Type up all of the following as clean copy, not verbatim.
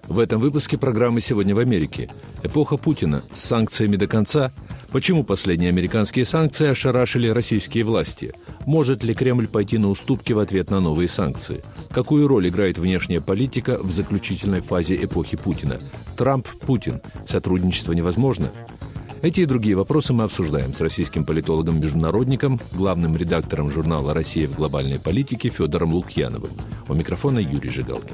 В этом выпуске программы «Сегодня в Америке». Эпоха Путина. С санкциями до конца. Почему последние американские санкции ошарашили российские власти? Может ли Кремль пойти на уступки в ответ на новые санкции? Какую роль играет внешняя политика в заключительной фазе эпохи Путина? Трамп-Путин. Сотрудничество невозможно? Эти и другие вопросы мы обсуждаем с российским политологом-международником, главным редактором журнала «Россия в глобальной политике» Федором Лукьяновым. У микрофона Юрий Жигалкин.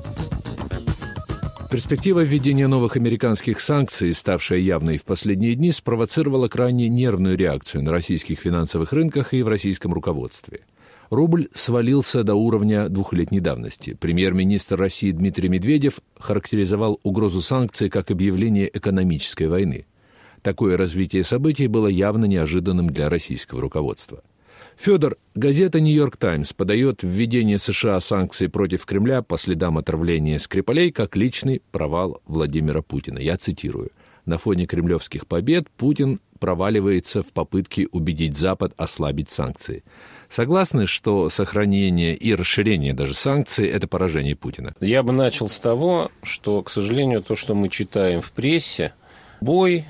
Перспектива введения новых американских санкций, ставшая явной в последние дни, спровоцировала крайне нервную реакцию на российских финансовых рынках и в российском руководстве. Рубль свалился до уровня двухлетней давности. Премьер-министр России Дмитрий Медведев характеризовал угрозу санкций как объявление экономической войны. Такое развитие событий было явно неожиданным для российского руководства. Федор, газета «Нью-Йорк Таймс» подает введение США санкций против Кремля по следам отравления Скрипалей как личный провал Владимира Путина. Я цитирую. «На фоне кремлевских побед Путин проваливается в попытке убедить Запад ослабить санкции». Согласны, что сохранение и расширение даже санкций – это поражение Путина? Я бы начал с того, что, к сожалению, то, что мы читаем в прессе, бой,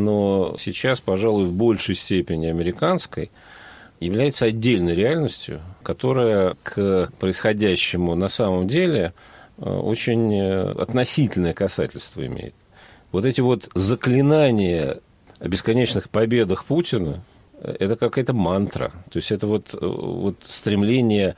но сейчас, пожалуй, в большей степени американской, является отдельной реальностью, которая к происходящему на самом деле очень относительное касательство имеет. Вот эти вот заклинания о бесконечных победах Путина – это какая-то мантра. То есть это вот стремление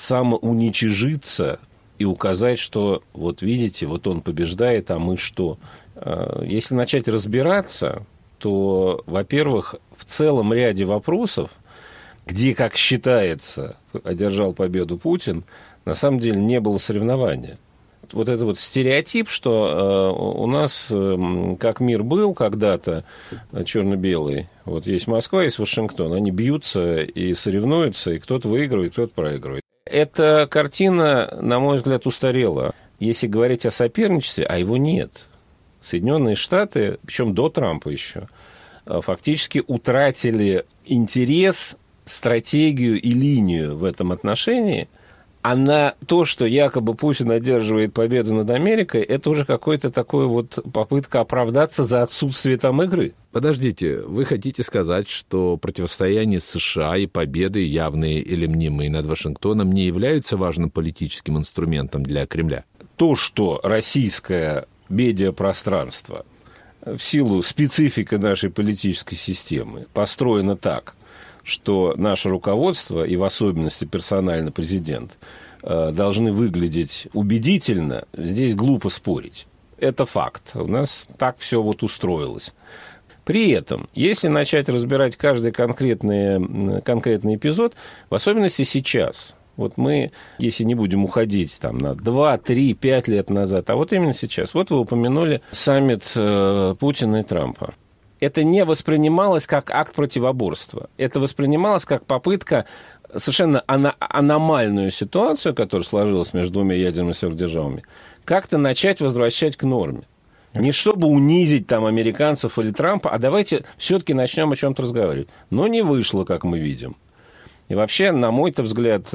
самоуничижиться и указать, что вот видите, вот он побеждает, а мы что? Если начать разбираться, то, во-первых, в целом ряде вопросов, где, как считается, одержал победу Путин, на самом деле не было соревнования. Вот это вот стереотип, что у нас, как мир был когда-то черно-белый, вот есть Москва, есть Вашингтон, они бьются и соревнуются, и кто-то выигрывает, кто-то проигрывает. Эта картина, на мой взгляд, устарела. Если говорить о соперничестве, а его нет. Соединенные Штаты, причем до Трампа еще, фактически утратили интерес, стратегию и линию в этом отношении, а на то, что якобы Путин одерживает победу над Америкой, это уже какой-то такой вот попытка оправдаться за отсутствие там игры. Подождите, вы хотите сказать, что противостояние США и победы, явные или мнимые, над Вашингтоном, не являются важным политическим инструментом для Кремля? То, что российское медиапространство в силу специфики нашей политической системы построено так, что наше руководство, и в особенности персонально президент, должны выглядеть убедительно, здесь глупо спорить. Это факт. У нас так все вот устроилось. При этом, если начать разбирать каждый конкретный эпизод, в особенности сейчас, вот мы, если не будем уходить там, на 2, 3, 5 лет назад, а вот именно сейчас, вот вы упомянули саммит Путина и Трампа. Это не воспринималось как акт противоборства. Это воспринималось как попытка совершенно аномальную ситуацию, которая сложилась между двумя ядерными сверхдержавами, как-то начать возвращать к норме. Не чтобы унизить там американцев или Трампа, а давайте все-таки начнем о чем-то разговаривать. Но не вышло, как мы видим. И вообще, на мой-то взгляд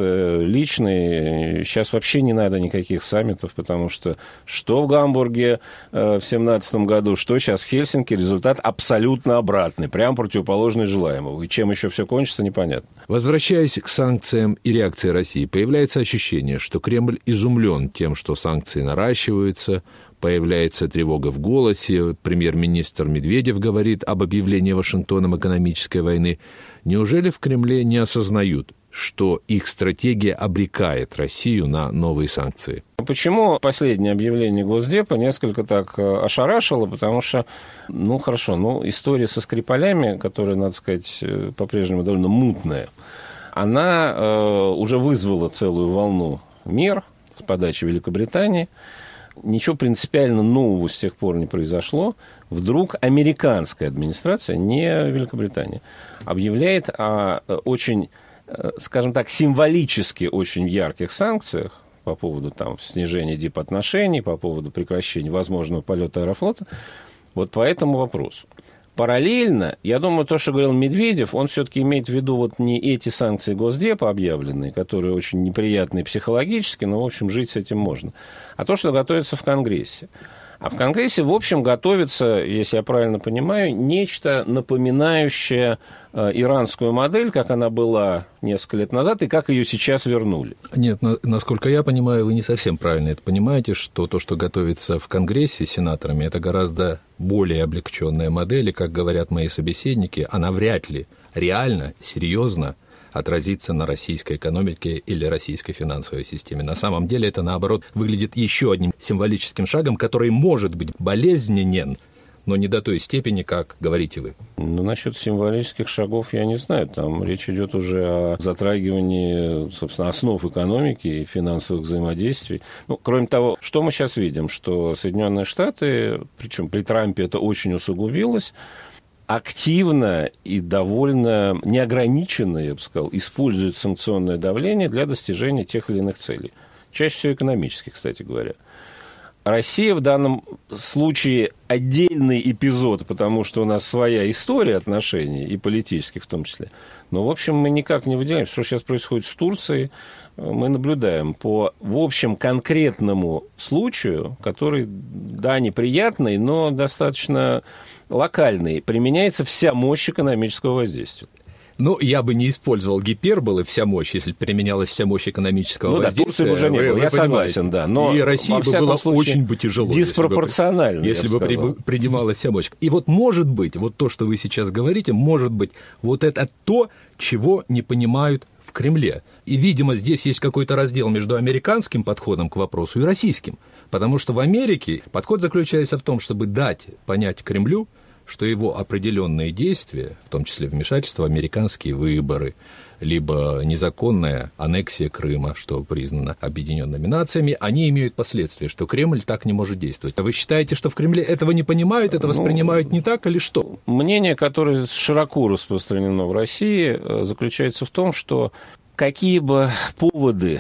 личный, сейчас вообще не надо никаких саммитов, потому что в Гамбурге в 2017 году, что сейчас в Хельсинки, результат абсолютно обратный, прям противоположный желаемому. И чем еще все кончится, непонятно. Возвращаясь к санкциям и реакции России, появляется ощущение, что Кремль изумлен тем, что санкции наращиваются, появляется тревога в голосе, премьер-министр Медведев говорит об объявлении Вашингтоном экономической войны. Неужели в Кремле не осознают, что их стратегия обрекает Россию на новые санкции? Почему последнее объявление Госдепа несколько так ошарашило? Потому что, история со Скрипалями, которая, надо сказать, по-прежнему довольно мутная, она уже вызвала целую волну мер с подачи Великобритании. Ничего принципиально нового с тех пор не произошло. Вдруг американская администрация, не Великобритания, объявляет о очень, скажем так, символически очень ярких санкциях по поводу там, снижения дипотношений, по поводу прекращения возможного полета Аэрофлота. Вот по этому вопросу. Параллельно, я думаю, то, что говорил Медведев, он все-таки имеет в виду вот не эти санкции Госдепа объявленные, которые очень неприятные психологически, но, в общем, жить с этим можно, а то, что готовится в Конгрессе. А в Конгрессе, в общем, готовится, если я правильно понимаю, нечто напоминающее иранскую модель, как она была несколько лет назад и как ее сейчас вернули. Нет, насколько я понимаю, вы не совсем правильно это понимаете, что то, что готовится в Конгрессе сенаторами, это гораздо более облегченная модель, и, как говорят мои собеседники, она вряд ли реально, серьезно отразится на российской экономике или российской финансовой системе. На самом деле это, наоборот, выглядит еще одним символическим шагом, который может быть болезненен, но не до той степени, как говорите вы. Ну, насчет символических шагов я не знаю. Там речь идет уже о затрагивании, собственно, основ экономики и финансовых взаимодействий. Ну, кроме того, что мы сейчас видим, что Соединенные Штаты, причем при Трампе это очень усугубилось, активно и довольно неограниченно, я бы сказал, используют санкционное давление для достижения тех или иных целей. Чаще всего экономических, кстати говоря. Россия в данном случае отдельный эпизод, потому что у нас своя история отношений, и политических в том числе. Но, в общем, мы никак не выделяем, что сейчас происходит с Турцией. Мы наблюдаем по, в общем, конкретному случаю, который, да, неприятный, но достаточно локальный. Применяется вся мощь экономического воздействия. Ну, я бы не использовал гиперболы «вся мощь», если применялась вся мощь экономического воздействия. Да, Турции уже не было, я согласен, да. Но и России бы было очень бы тяжело, диспропорционально, если бы принималась вся мощь. И вот может быть, вот то, что вы сейчас говорите, может быть, вот это то, чего не понимают в Кремле. И, видимо, здесь есть какой-то раздел между американским подходом к вопросу и российским. Потому что в Америке подход заключается в том, чтобы дать понять Кремлю, что его определенные действия, в том числе вмешательство в американские выборы, либо незаконная аннексия Крыма, что признано Объединенными Нациями, они имеют последствия, что Кремль так не может действовать. А вы считаете, что в Кремле этого не понимают, это воспринимают не так или что? Мнение, которое широко распространено в России, заключается в том, что какие бы поводы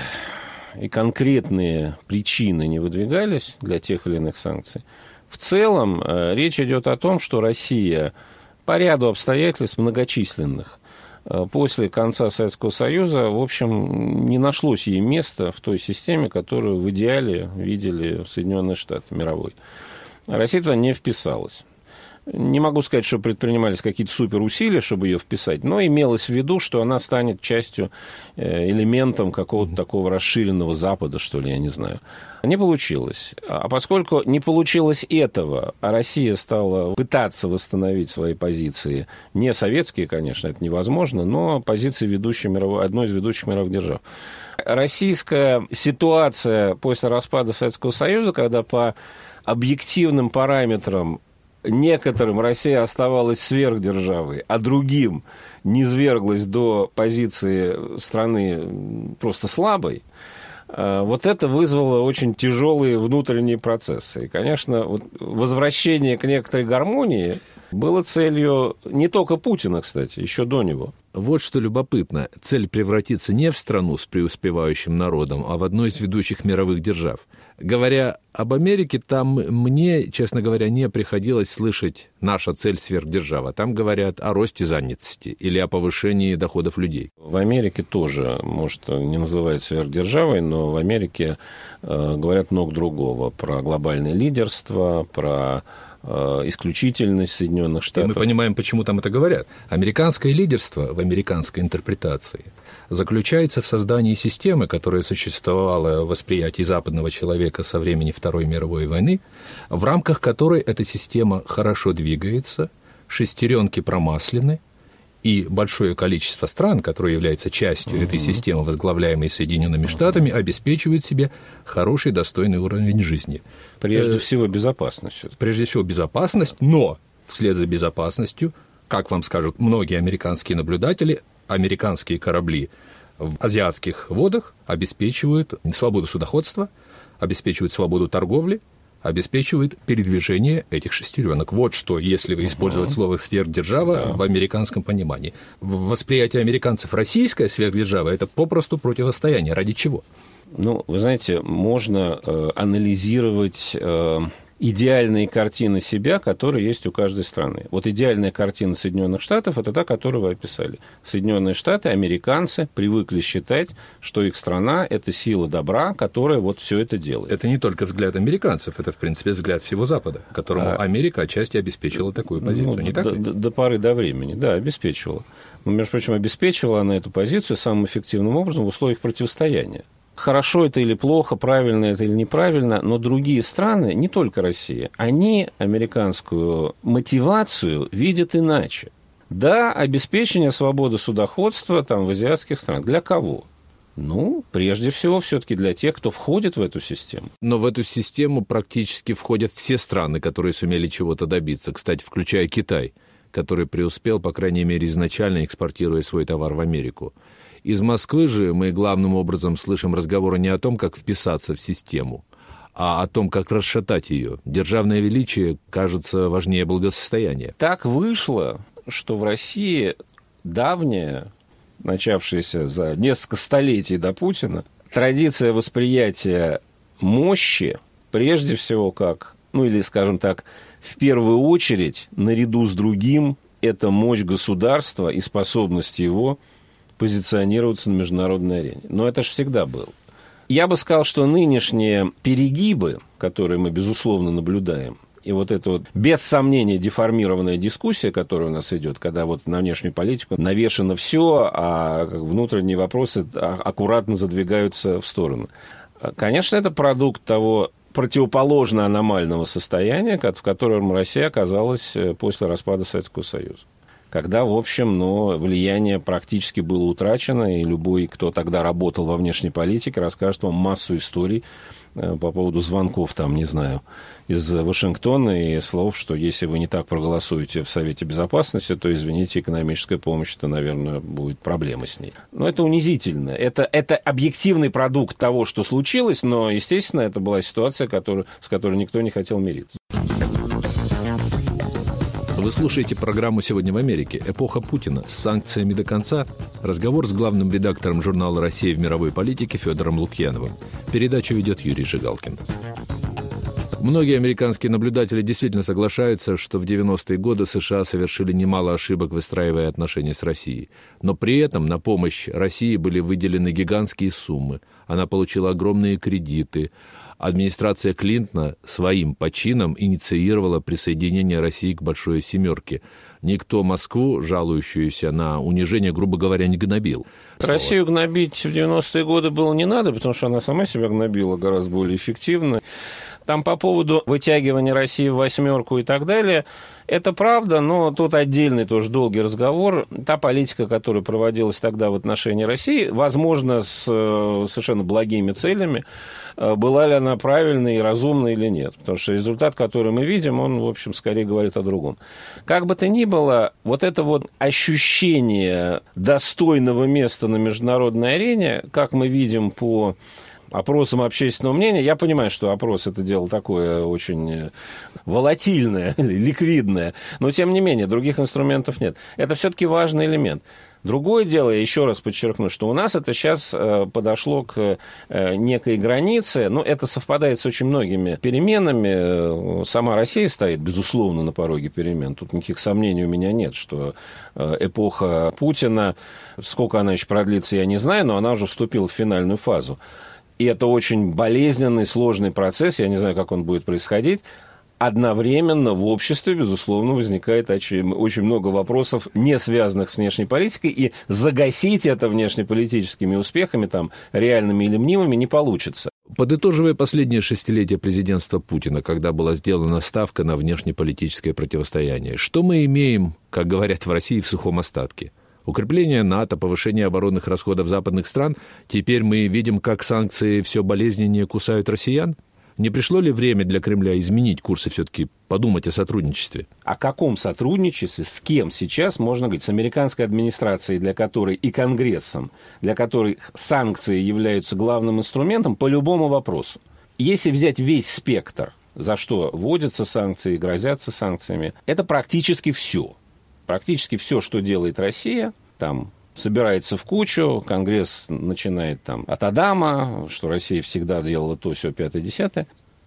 и конкретные причины не выдвигались для тех или иных санкций, в целом речь идет о том, что Россия по ряду обстоятельств многочисленных после конца Советского Союза, в общем, не нашлось ей места в той системе, которую в идеале видели Соединенные Штаты мировой. Россия туда не вписалась. Не могу сказать, что предпринимались какие-то суперусилия, чтобы ее вписать, но имелось в виду, что она станет частью, элементом какого-то такого расширенного Запада, что ли, я не знаю. Не получилось. А поскольку не получилось этого, а Россия стала пытаться восстановить свои позиции, не советские, конечно, это невозможно, но позиции одной из ведущих мировых держав. Российская ситуация после распада Советского Союза, когда по объективным параметрам некоторым Россия оставалась сверхдержавой, а другим низверглась до позиции страны просто слабой, вот это вызвало очень тяжелые внутренние процессы. И, конечно, вот возвращение к некоторой гармонии было целью не только Путина, кстати, еще до него. Вот что любопытно. Цель превратиться не в страну с преуспевающим народом, а в одну из ведущих мировых держав. Говоря об Америке, там мне, честно говоря, не приходилось слышать «наша цель сверхдержава». Там говорят о росте занятости или о повышении доходов людей. В Америке тоже, может, не называют сверхдержавой, но в Америке говорят много другого. Про глобальное лидерство, про исключительность Соединенных Штатов. И мы понимаем, почему там это говорят. Американское лидерство в американской интерпретации заключается в создании системы, которая существовала в восприятии западного человека со времени Второй мировой войны, в рамках которой эта система хорошо двигается, шестеренки промаслены, и большое количество стран, которые являются частью этой системы, возглавляемой Соединенными Штатами, обеспечивают себе хороший, достойный уровень жизни. Прежде всего, безопасность. Прежде всего, безопасность, но вслед за безопасностью, как вам скажут многие американские наблюдатели, американские корабли в азиатских водах обеспечивают свободу судоходства, обеспечивают свободу торговли, обеспечивает передвижение этих шестеренок. Вот что, если вы использовать слово «сверхдержава» в американском понимании. В восприятии американцев российская сверхдержава – это попросту противостояние. Ради чего? Ну, вы знаете, можно анализировать идеальные картины себя, которые есть у каждой страны. Вот идеальная картина Соединенных Штатов – это та, которую вы описали. Соединенные Штаты, американцы привыкли считать, что их страна – это сила добра, которая вот все это делает. Это не только взгляд американцев, это, в принципе, взгляд всего Запада, которому Америка отчасти обеспечила такую позицию, не так ли? До поры до времени, да, обеспечивала. Но, между прочим, обеспечивала она эту позицию самым эффективным образом в условиях противостояния. Хорошо это или плохо, правильно это или неправильно, но другие страны, не только Россия, они американскую мотивацию видят иначе. Да, обеспечение свободы судоходства там, в азиатских странах. Для кого? Ну, прежде всего, все-таки для тех, кто входит в эту систему. Но в эту систему практически входят все страны, которые сумели чего-то добиться, кстати, включая Китай, который преуспел, по крайней мере, изначально экспортируя свой товар в Америку. Из Москвы же мы главным образом слышим разговоры не о том, как вписаться в систему, а о том, как расшатать ее. Державное величие, кажется, важнее благосостояния. Так вышло, что в России давняя, начавшаяся за несколько столетий до Путина, традиция восприятия мощи, прежде всего как, ну или, скажем так, в первую очередь, наряду с другим, это мощь государства и способность его позиционироваться на международной арене. Но это же всегда было. Я бы сказал, что нынешние перегибы, которые мы, безусловно, наблюдаем, и вот эта вот, без сомнения, деформированная дискуссия, которая у нас идет, когда вот на внешнюю политику навешано все, а внутренние вопросы аккуратно задвигаются в сторону. Конечно, это продукт того противоположно аномального состояния, в котором Россия оказалась после распада Советского Союза. Когда, в общем, влияние практически было утрачено, и любой, кто тогда работал во внешней политике, расскажет вам массу историй по поводу звонков, там, не знаю, из Вашингтона и слов, что если вы не так проголосуете в Совете Безопасности, то, извините, экономическая помощь, это, наверное, будет проблема с ней. Но это унизительно. Это объективный продукт того, что случилось, но, естественно, это была ситуация, с которой никто не хотел мириться. Вы слушаете программу «Сегодня в Америке. Эпоха Путина. С санкциями до конца». Разговор с главным редактором журнала «Россия в мировой политике» Федором Лукьяновым. Передачу ведет Юрий Жигалкин. Многие американские наблюдатели действительно соглашаются, что в 90-е годы США совершили немало ошибок, выстраивая отношения с Россией. Но при этом на помощь России были выделены гигантские суммы. Она получила огромные кредиты. Администрация Клинтона своим почином инициировала присоединение России к «Большой семерке». Никто Москву, жалующуюся на унижение, грубо говоря, не гнобил. Россию гнобить в 90-е годы было не надо, потому что она сама себя гнобила гораздо более эффективно. Там по поводу вытягивания России в восьмерку и так далее, это правда, но тут отдельный тоже долгий разговор. Та политика, которая проводилась тогда в отношении России, возможно, с совершенно благими целями, была ли она правильной и разумной или нет. Потому что результат, который мы видим, он, в общем, скорее говорит о другом. Как бы то ни было, вот это вот ощущение достойного места на международной арене, как мы видим по опросам общественного мнения, я понимаю, что опрос – это дело такое очень волатильное, ликвидное, но, тем не менее, других инструментов нет. Это все-таки важный элемент. Другое дело, я еще раз подчеркну, что у нас это сейчас подошло к некой границе, но это совпадает с очень многими переменами. Сама Россия стоит, безусловно, на пороге перемен. Тут никаких сомнений у меня нет, что эпоха Путина, сколько она еще продлится, я не знаю, но она уже вступила в финальную фазу. И это очень болезненный, сложный процесс, я не знаю, как он будет происходить. Одновременно в обществе, безусловно, возникает очень много вопросов, не связанных с внешней политикой, и загасить это внешнеполитическими успехами, там, реальными или мнимыми, не получится. Подытоживая последнее шестилетие президентства Путина, когда была сделана ставка на внешнеполитическое противостояние, что мы имеем, как говорят в России, в сухом остатке? Укрепление НАТО, повышение оборонных расходов западных стран. Теперь мы видим, как санкции все болезненнее кусают россиян. Не пришло ли время для Кремля изменить курс и все-таки подумать о сотрудничестве? О каком сотрудничестве, с кем сейчас можно говорить? С американской администрацией, для которой и Конгрессом, для которой санкции являются главным инструментом по любому вопросу. Если взять весь спектр, за что вводятся санкции, грозятся санкциями, это практически все. Практически все, что делает Россия, там собирается в кучу, Конгресс начинает там от Адама, что Россия всегда делала то, сё, 5-10.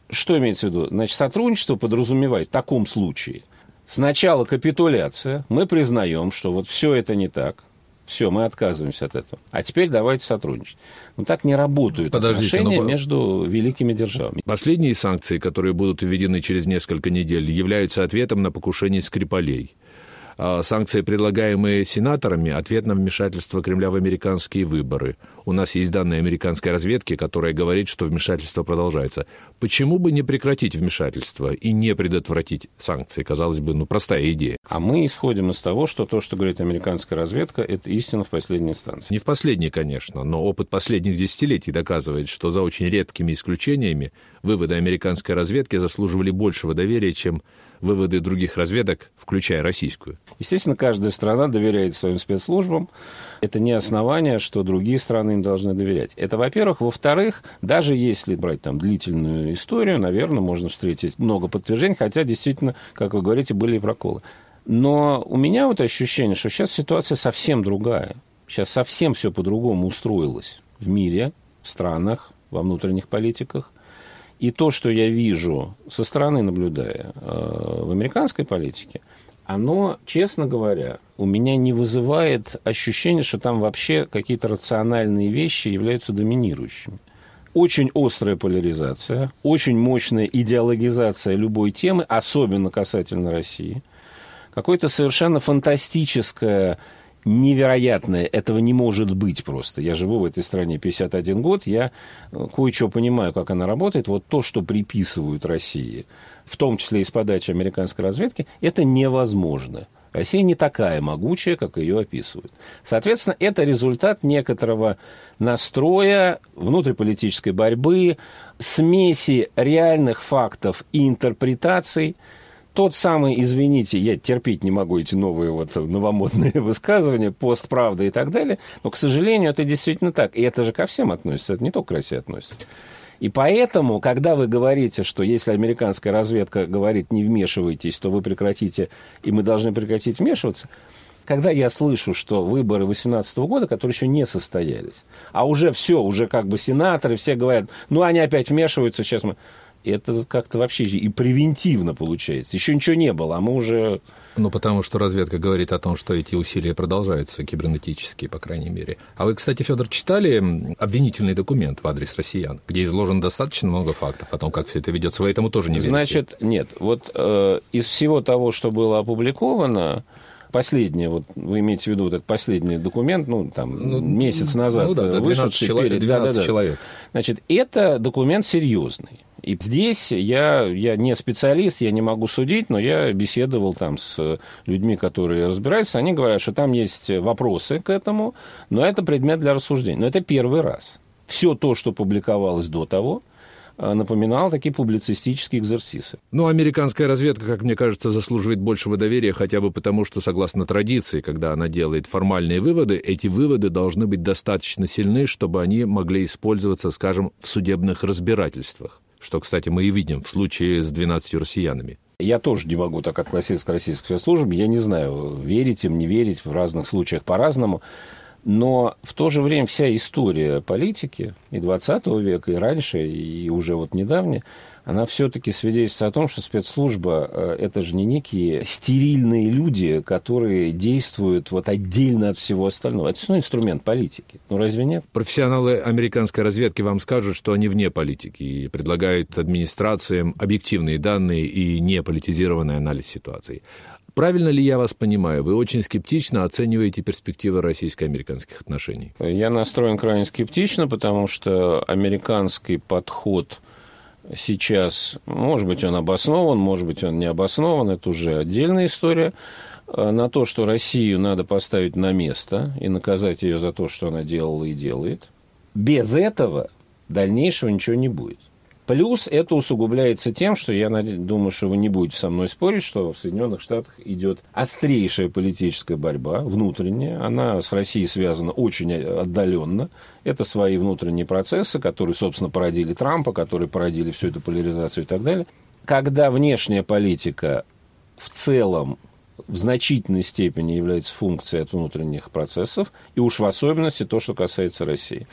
что имеется в виду? Значит, сотрудничество подразумевает в таком случае сначала капитуляция, мы признаем, что вот все это не так, все, мы отказываемся от этого. А теперь давайте сотрудничать. Но так не работают отношения между великими державами. Последние санкции, которые будут введены через несколько недель, являются ответом на покушение Скрипалей. Санкции, предлагаемые сенаторами, ответ на вмешательство Кремля в американские выборы. У нас есть данные американской разведки, которая говорит, что вмешательство продолжается. Почему бы не прекратить вмешательство и не предотвратить санкции? Казалось бы, простая идея. А мы исходим из того, что то, что говорит американская разведка, это истина в последней инстанции. Не в последней, конечно, но опыт последних десятилетий доказывает, что за очень редкими исключениями выводы американской разведки заслуживали большего доверия, чем выводы других разведок, включая российскую. Естественно, каждая страна доверяет своим спецслужбам. Это не основание, что другие страны им должны доверять. Это, во-первых. Во-вторых, даже если брать там длительную историю, наверное, можно встретить много подтверждений, хотя действительно, как вы говорите, были и проколы. Но у меня вот ощущение, что сейчас ситуация совсем другая. Сейчас совсем все по-другому устроилось в мире, в странах, во внутренних политиках. И то, что я вижу со стороны, наблюдая в американской политике, оно, честно говоря, у меня не вызывает ощущения, что там вообще какие-то рациональные вещи являются доминирующими. Очень острая поляризация, очень мощная идеологизация любой темы, особенно касательно России. Какое-то совершенно фантастическое, невероятное, этого не может быть просто. Я живу в этой стране 51 год, я кое-что понимаю, как она работает. Вот то, что приписывают России, в том числе и с подачи американской разведки, это невозможно. Россия не такая могучая, как ее описывают. Соответственно, это результат некоторого настроя внутриполитической борьбы, смеси реальных фактов и интерпретаций. Тот самый, извините, я терпеть не могу эти новые новомодные высказывания, постправда и так далее, но, к сожалению, это действительно так. И это же ко всем относится, это не только к России относится. И поэтому, когда вы говорите, что если американская разведка говорит «не вмешивайтесь», то вы прекратите, и мы должны прекратить вмешиваться, когда я слышу, что выборы 2018 года, которые еще не состоялись, а уже все, уже как бы сенаторы, все говорят, они опять вмешиваются, сейчас мы... Это как-то вообще и превентивно получается. Еще ничего не было, а мы уже... Потому что разведка говорит о том, что эти усилия продолжаются, кибернетические, по крайней мере. А вы, кстати, Федор, читали обвинительный документ в адрес россиян, где изложено достаточно много фактов о том, как все это ведется? Вы этому тоже не верите? Значит, нет. Из всего того, что было опубликовано, последнее, вы имеете в виду этот последний документ, месяц назад вышедший. 12 человек. Значит, это документ серьезный. И здесь я не специалист, я не могу судить, но я беседовал там с людьми, которые разбираются. Они говорят, что там есть вопросы к этому, но это предмет для рассуждения. Но это первый раз. Все то, что публиковалось до того, напоминало такие публицистические экзерсисы. Американская разведка, как мне кажется, заслуживает большего доверия хотя бы потому, что, согласно традиции, когда она делает формальные выводы, эти выводы должны быть достаточно сильны, чтобы они могли использоваться, скажем, в судебных разбирательствах. Что, кстати, мы и видим в случае с 12 россиянами. Я тоже не могу так относиться к российской спецслужбе. Я не знаю, верить им, не верить, в разных случаях по-разному. Но в то же время вся история политики и 20 века, и раньше, и уже недавняя, она все-таки свидетельствует о том, что спецслужба – это же не некие стерильные люди, которые действуют отдельно от всего остального. Это все инструмент политики. Разве нет? Профессионалы американской разведки вам скажут, что они вне политики и предлагают администрациям объективные данные и неполитизированный анализ ситуации. Правильно ли я вас понимаю? Вы очень скептично оцениваете перспективы российско-американских отношений. Я настроен крайне скептично, потому что американский подход сейчас, может быть, он обоснован, может быть, он не обоснован, это уже отдельная история, на то, что Россию надо поставить на место и наказать ее за то, что она делала и делает. Без этого дальнейшего ничего не будет. Плюс это усугубляется тем, что я думаю, что вы не будете со мной спорить, что в Соединенных Штатах идет острейшая политическая борьба внутренняя. Она с Россией связана очень отдаленно. Это свои внутренние процессы, которые, собственно, породили Трампа, которые породили всю эту поляризацию и так далее. Когда внешняя политика в целом в значительной степени является функцией от внутренних процессов, и уж в особенности то, что касается России.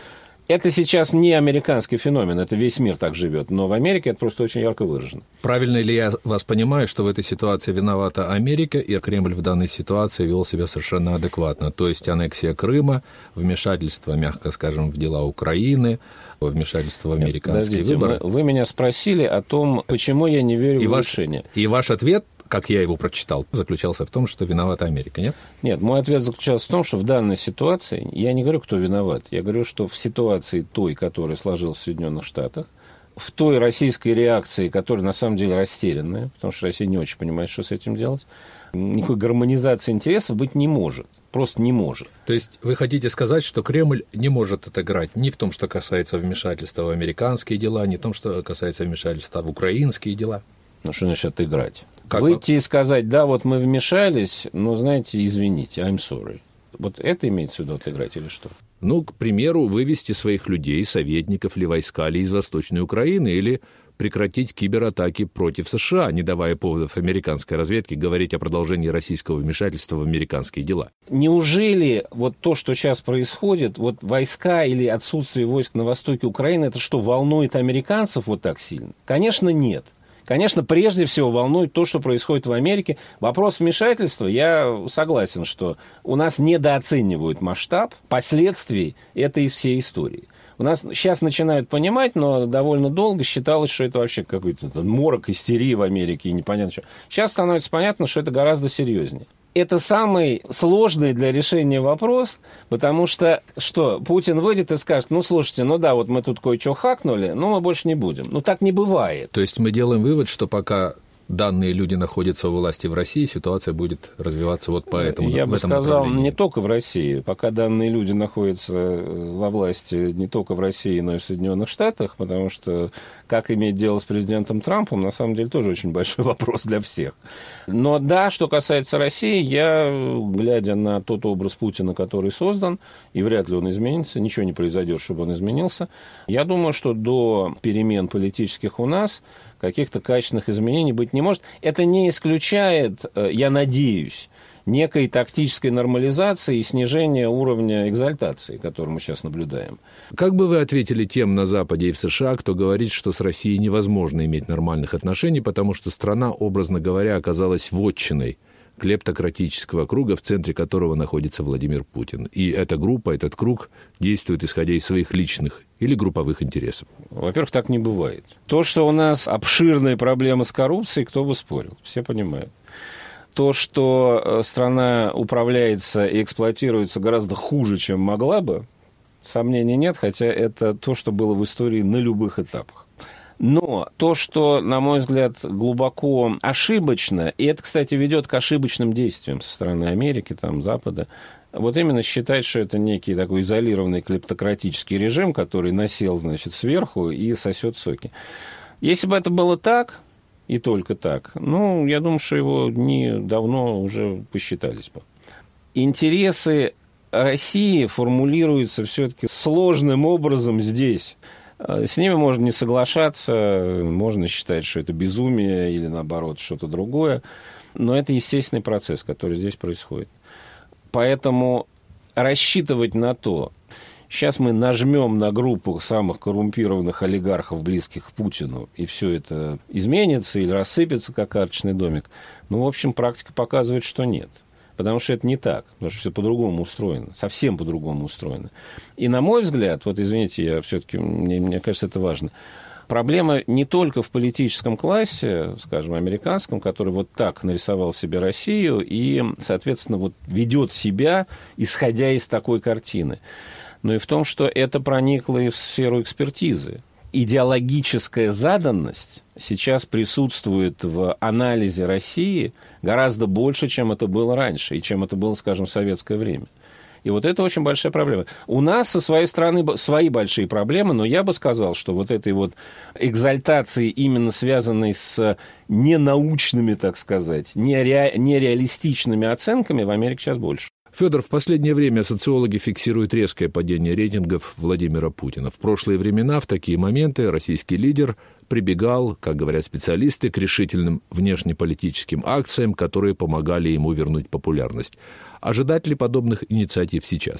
Это сейчас не американский феномен, это весь мир так живет, но в Америке это просто очень ярко выражено. Правильно ли я вас понимаю, что в этой ситуации виновата Америка, и Кремль в данной ситуации вел себя совершенно адекватно? То есть аннексия Крыма, вмешательство, мягко скажем, в дела Украины, вмешательство в американские выборы. Вы меня спросили о том, почему я не верю в улучшение. И ваш ответ, как я его прочитал, заключался в том, что виновата Америка, нет? Нет, мой ответ заключался в том, что в данной ситуации, я не говорю, кто виноват, я говорю, что в ситуации той, которая сложилась в Соединенных Штатах, в той российской реакции, которая на самом деле растерянная, потому что Россия не очень понимает, что с этим делать, никакой гармонизации интересов быть не может. Просто не может. То есть вы хотите сказать, что Кремль не может отыграть ни в том, что касается вмешательства в американские дела, ни в том, что касается вмешательства в украинские дела? Ну, что значит отыграть? Как выйти и сказать, да, вот мы вмешались, но, знаете, извините, I'm sorry. Вот это имеется в виду отыграть или что? Ну, к примеру, вывести своих людей, советников или войска ли из Восточной Украины, или прекратить кибератаки против США, не давая поводов американской разведке говорить о продолжении российского вмешательства в американские дела. Неужели вот то, что сейчас происходит, вот войска или отсутствие войск на востоке Украины, это что, волнует американцев вот так сильно? Конечно, нет. Конечно, прежде всего волнует то, что происходит в Америке. Вопрос вмешательства, я согласен, что у нас недооценивают масштаб последствий этой всей истории. У нас сейчас начинают понимать, но довольно долго считалось, что это вообще какой-то морок, истерия в Америке и непонятно что. Сейчас становится понятно, что это гораздо серьезнее. Это самый сложный для решения вопрос, потому что, что, Путин выйдет и скажет, ну, слушайте, ну да, вот мы тут кое-что хакнули, но мы больше не будем. Ну, так не бывает. То есть мы делаем вывод, что пока данные люди находятся у власти в России, ситуация будет развиваться вот по этому Я бы сказал, направлению. не только в России. Пока данные люди находятся во власти не только в России, но и в Соединенных Штатах, потому что как иметь дело с президентом Трампом, на самом деле тоже очень большой вопрос для всех. Но да, что касается России, я, глядя на тот образ Путина, который создан, и вряд ли он изменится, ничего не произойдет, чтобы он изменился, я думаю, что до перемен политических у нас каких-то качественных изменений быть не может. Это не исключает, я надеюсь, некой тактической нормализации и снижения уровня экзальтации, который мы сейчас наблюдаем. Как бы вы ответили тем на Западе и в США, кто говорит, что с Россией невозможно иметь нормальных отношений, потому что страна, образно говоря, оказалась вотчиной клептократического круга, в центре которого находится Владимир Путин. И эта группа, этот круг действует, исходя из своих личных или групповых интересов? Во-первых, так не бывает. То, что у нас обширные проблемы с коррупцией, кто бы спорил, все понимают. То, что страна управляется и эксплуатируется гораздо хуже, чем могла бы, сомнений нет, хотя это то, что было в истории на любых этапах. Но то, что, на мой взгляд, глубоко ошибочно, и это, кстати, ведет к ошибочным действиям со стороны Америки, там, Запада, вот именно считать, что это некий такой изолированный клептократический режим, который насел, значит, сверху и сосет соки. Если бы это было так, и только так, ну, я думаю, что его дни давно уже посчитались бы. Интересы России формулируются все-таки сложным образом здесь. С ними можно не соглашаться, можно считать, что это безумие или, наоборот, что-то другое. Но это естественный процесс, который здесь происходит. Поэтому рассчитывать на то, сейчас мы нажмем на группу самых коррумпированных олигархов, близких к Путину, и все это изменится или рассыпется, как карточный домик, ну, в общем, практика показывает, что нет. Потому что это не так, потому что все по-другому устроено, совсем по-другому устроено. И, на мой взгляд, вот, извините, я все-таки, мне кажется, это важно, проблема не только в политическом классе, скажем, американском, который вот так нарисовал себе Россию и, соответственно, вот ведет себя, исходя из такой картины, но и в том, что это проникло и в сферу экспертизы. Идеологическая заданность сейчас присутствует в анализе России гораздо больше, чем это было раньше, и чем это было, скажем, в советское время. И вот это очень большая проблема. У нас со своей стороны свои большие проблемы, но я бы сказал, что вот этой вот экзальтации, именно связанной с ненаучными, так сказать, нереалистичными оценками, в Америке сейчас больше. Федор, в последнее время социологи фиксируют резкое падение рейтингов Владимира Путина. В прошлые времена в такие моменты российский лидер прибегал, как говорят специалисты, к решительным внешнеполитическим акциям, которые помогали ему вернуть популярность. Ожидать ли подобных инициатив сейчас?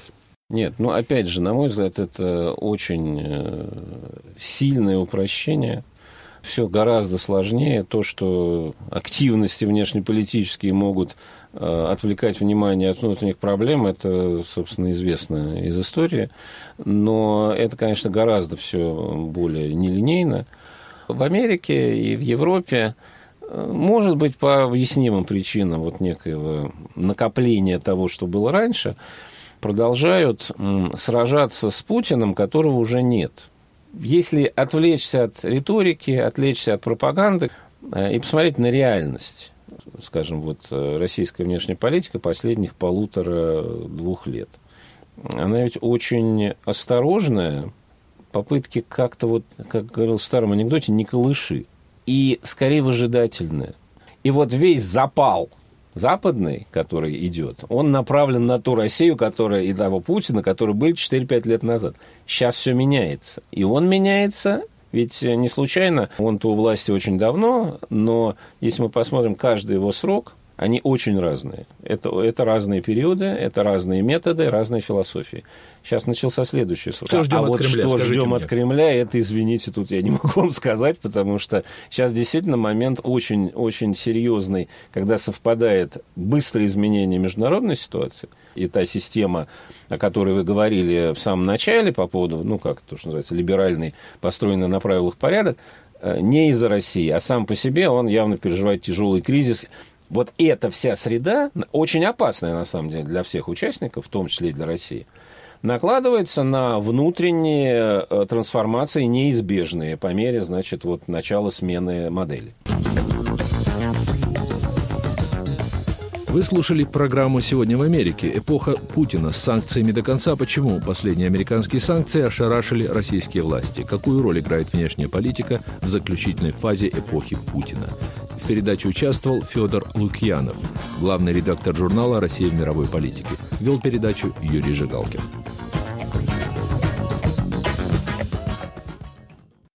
Нет, ну, опять же, на мой взгляд, это очень сильное упрощение. Все гораздо сложнее. То, что активности внешнеполитические могут отвлекать внимание от внутренних проблем, это, собственно, известно из истории. Но это, конечно, гораздо все более нелинейно. В Америке и в Европе, может быть, по объяснимым причинам вот некоего накопления того, что было раньше, продолжают сражаться с Путиным, которого уже нет. Если отвлечься от риторики, отвлечься от пропаганды и посмотреть на реальность, скажем, вот российская внешняя политика последних 1,5-2 лет, она ведь очень осторожная, попытки как-то вот, как говорил в старом анекдоте, не колыши, и скорее выжидательная. И вот весь запал западный, который идет, он направлен на ту Россию, которая и того Путина, который был 4-5 лет назад. Сейчас все меняется. И он меняется, ведь не случайно, он-то у власти очень давно, но если мы посмотрим каждый его срок, они очень разные. Это разные периоды, это разные методы, разные философии. Сейчас начался следующий срок. Что ждем от Кремля? Что ждем от Кремля, это, извините, тут я не могу вам сказать, потому что сейчас действительно момент очень, очень серьезный, когда совпадает быстрое изменение международной ситуации, и та система, о которой вы говорили в самом начале по поводу, ну, как то, что называется, либеральный, построенный на правилах порядок, не из-за России, а сам по себе он явно переживает тяжелый кризис. Вот эта вся среда, очень опасная, на самом деле, для всех участников, в том числе и для России, накладывается на внутренние трансформации неизбежные по мере, значит, вот начала смены модели. Вы слушали программу «Сегодня в Америке». Эпоха Путина с санкциями до конца. Почему последние американские санкции ошарашили российские власти? Какую роль играет внешняя политика в заключительной фазе эпохи Путина? В передаче участвовал Федор Лукьянов, главный редактор журнала «Россия в мировой политике». Вел передачу Юрий Жигалкин.